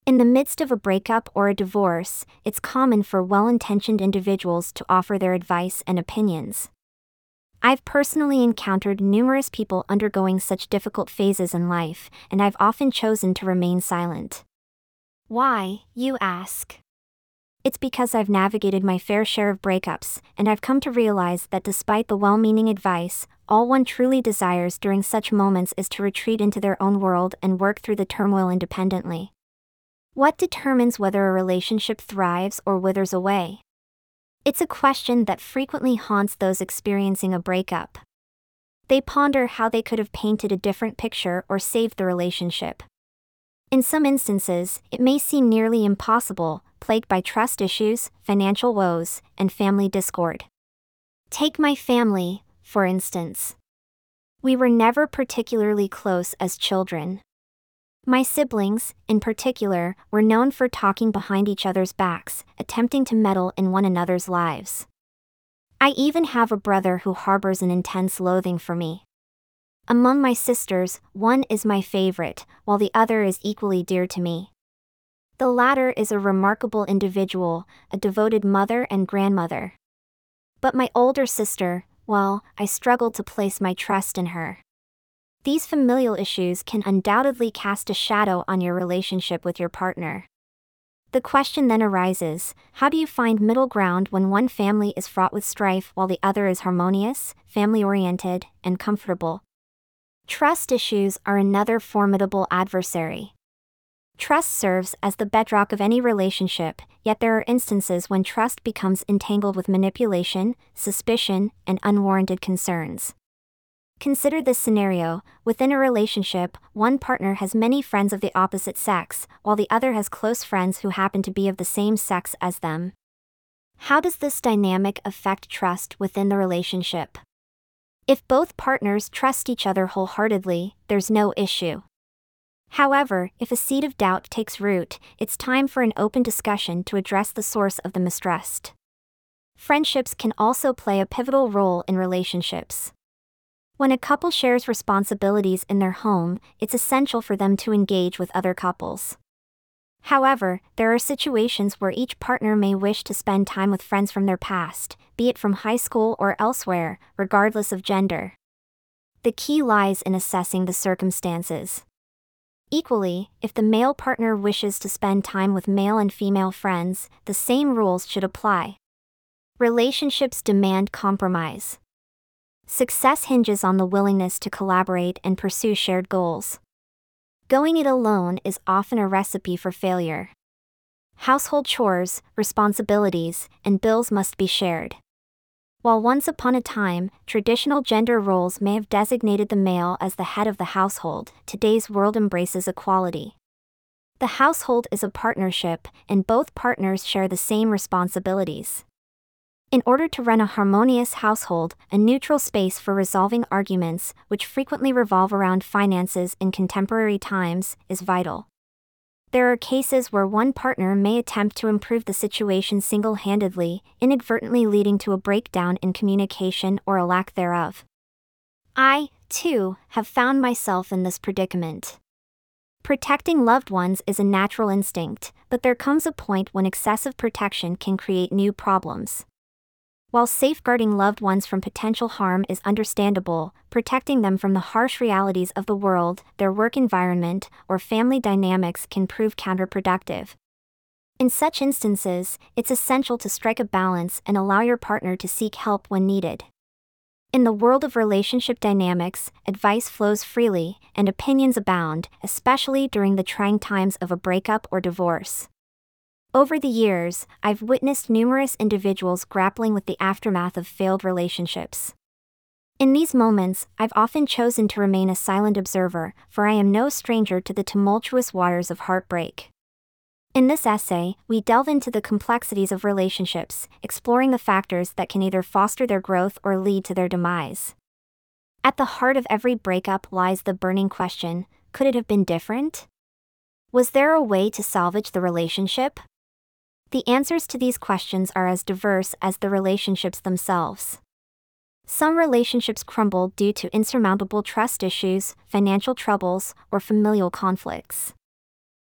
In the midst of a breakup or a divorce, it's common for well-intentioned individuals to offer their advice and opinions. I've personally encountered numerous people undergoing such difficult phases in life, and I've often chosen to remain silent. Why, you ask? It's because I've navigated my fair share of breakups, and I've come to realize that despite the well-meaning advice, all one truly desires during such moments is to retreat into their own world and work through the turmoil independently. What determines whether a relationship thrives or withers away? It's a question that frequently haunts those experiencing a breakup. They ponder how they could have painted a different picture or saved the relationship. In some instances, it may seem nearly impossible, plagued by trust issues, financial woes, and family discord. Take my family, for instance. We were never particularly close as children. My siblings, in particular, were known for talking behind each other's backs, attempting to meddle in one another's lives. I even have a brother who harbors an intense loathing for me. Among my sisters, one is my favorite, while the other is equally dear to me. The latter is a remarkable individual, a devoted mother and grandmother. But my older sister, well, I struggle to place my trust in her. These familial issues can undoubtedly cast a shadow on your relationship with your partner. The question then arises, how do you find middle ground when one family is fraught with strife while the other is harmonious, family-oriented, and comfortable? Trust issues are another formidable adversary. Trust serves as the bedrock of any relationship, yet there are instances when trust becomes entangled with manipulation, suspicion, and unwarranted concerns. Consider this scenario: within a relationship, one partner has many friends of the opposite sex, while the other has close friends who happen to be of the same sex as them. How does this dynamic affect trust within the relationship? If both partners trust each other wholeheartedly, there's no issue. However, if a seed of doubt takes root, it's time for an open discussion to address the source of the mistrust. Friendships can also play a pivotal role in relationships. When a couple shares responsibilities in their home, it's essential for them to engage with other couples. However, there are situations where each partner may wish to spend time with friends from their past, be it from high school or elsewhere, regardless of gender. The key lies in assessing the circumstances. Equally, if the male partner wishes to spend time with male and female friends, the same rules should apply. Relationships demand compromise. Success hinges on the willingness to collaborate and pursue shared goals. Going it alone is often a recipe for failure. Household chores, responsibilities, and bills must be shared. While once upon a time, traditional gender roles may have designated the male as the head of the household, today's world embraces equality. The household is a partnership, and both partners share the same responsibilities. In order to run a harmonious household, a neutral space for resolving arguments, which frequently revolve around finances in contemporary times, is vital. There are cases where one partner may attempt to improve the situation single-handedly, inadvertently leading to a breakdown in communication or a lack thereof. I, too, have found myself in this predicament. Protecting loved ones is a natural instinct, but there comes a point when excessive protection can create new problems. While safeguarding loved ones from potential harm is understandable, protecting them from the harsh realities of the world, their work environment, or family dynamics can prove counterproductive. In such instances, it's essential to strike a balance and allow your partner to seek help when needed. In the world of relationship dynamics, advice flows freely, and opinions abound, especially during the trying times of a breakup or divorce. Over the years, I've witnessed numerous individuals grappling with the aftermath of failed relationships. In these moments, I've often chosen to remain a silent observer, for I am no stranger to the tumultuous waters of heartbreak. In this essay, we delve into the complexities of relationships, exploring the factors that can either foster their growth or lead to their demise. At the heart of every breakup lies the burning question: could it have been different? Was there a way to salvage the relationship? The answers to these questions are as diverse as the relationships themselves. Some relationships crumble due to insurmountable trust issues, financial troubles, or familial conflicts.